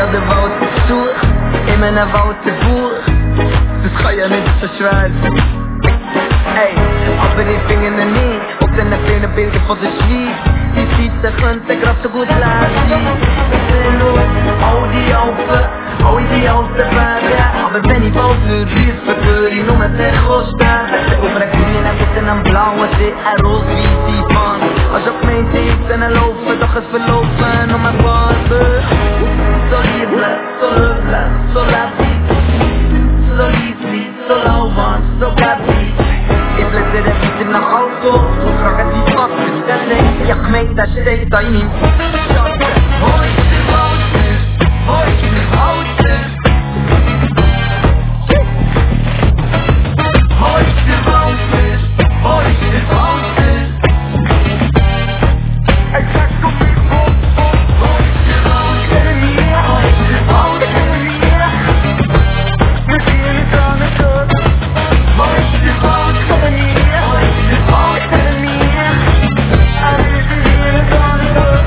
ja de Welt besucht, immer eine Welt zu Buch. Das kann ja nicht so schwer sein. Ey, aber ich finde nie, auf den vielen Bildern von der Schweiz. Die Seite könnte grad so gut lesen. Ich will nur all die Alpen, all die alten Berge. Aber wenn ich bald würde rufen, würde ich nur mit der Kosten. Over een grüne mit einem blauen See, ein rot-weiße Bahn. Als op mijn tenen lopen, doch es verlopen om mijn barbe. So lieflijk, so leuk, so lappie. So lieflijk, so lauwman, so gappie. Ik blätter een beetje naar auto, so vragen die vast te stellen. Ja, gemeente, dat steekt daar niet. Hoi, de Wouter, hoi, de Wouter. Hoi, de Wouter, hoi, de Wouter. Ik zeg kom niet op, hoi, de Wouter. Hoi, de Wouter. We zien het aan het dood. Hoi, de Wouter. Hoi, de Wouter. Alles is hier het aan het dood.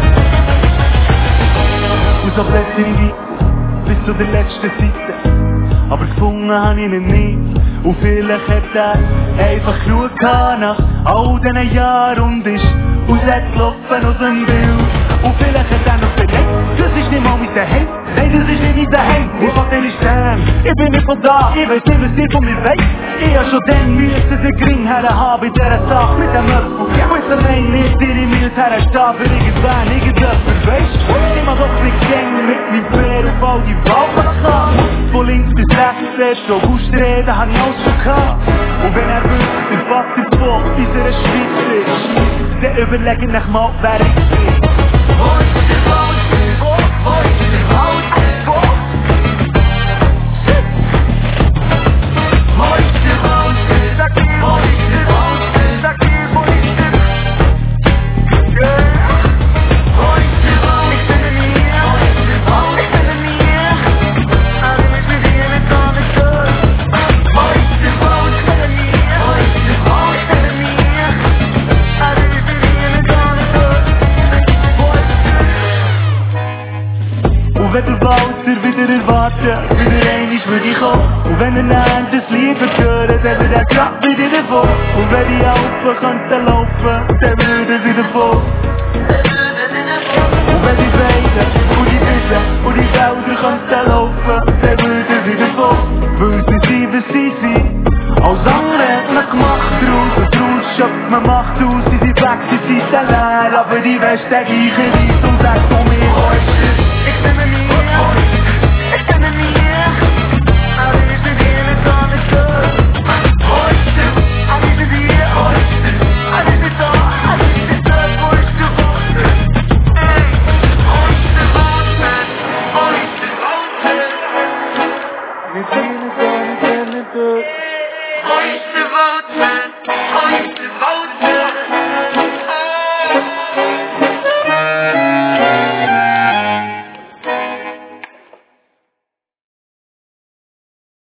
Und so blätter ich weiter, bis zu der letzten Seite. Aber gefunden habe ich ihn nicht. Und vielleicht hat er einfach genug gehabt nach all diesen Jahren und ist rausgelaufen aus dem Bild. Und vielleicht hat er noch verletzt, das ist nicht mal mit der Hand. Nein, das ist nicht mit der Hand. Ich will den nicht sterben, ich bin nicht von da. Ich weiß nicht, was ihr von mir weiss. Ich hab schon dann müssen den Gring herhaben in dieser Sache mit dem Löffel. Ich weiß allein nicht, ihr in mir herstehen für irgendwann, irgendjemand, weisst. Ich mach doch nicht gängig mit meinem Bär auf all die Wahlplakate. Von links bis rechts, erst August reden, hab ich alles schon gehabt. Und wenn er wüsste, in was im Volk unserer Schweiz ist, dann überlegen nach mal, wer ich bin. Hoi, de Wouter, hoi, de Wouter. Hoi, de Wouter, hoi, de Wouter. Hoi, de Wouter, hoi, de Wouter. Alles is hier met aan het dood. Hoi, de Wouter, hoi, de Wouter. Alles is hier met aan het dood. Und wenn der Walter wieder erwartet, wieder einmal würde ich kommen. Und wenn er nennt, das Lied wird hören, dann wird er grad wieder davon. Und wenn die Alpen könnten laufen, dann würden sie davon. Und wenn die Weiden und die Wiesen und die Wälder könnten laufen, dann würden sie davon. Weil sie sind, was sie sind. Als andere hat man gemacht draus, und draus schöpft man Macht aus. Sie sind weg, sie sind leer, aber die Weste gleichen Reis und sagt von mir, Ik ben er niet, ik ben er niet. Alles is hier met aan het dood. Alles is hier, alles is dood, alles is dood, alles is dood. Alles is Wouter, alles is Wouter. wir sind es an, wir sind es. Alles is Wouter.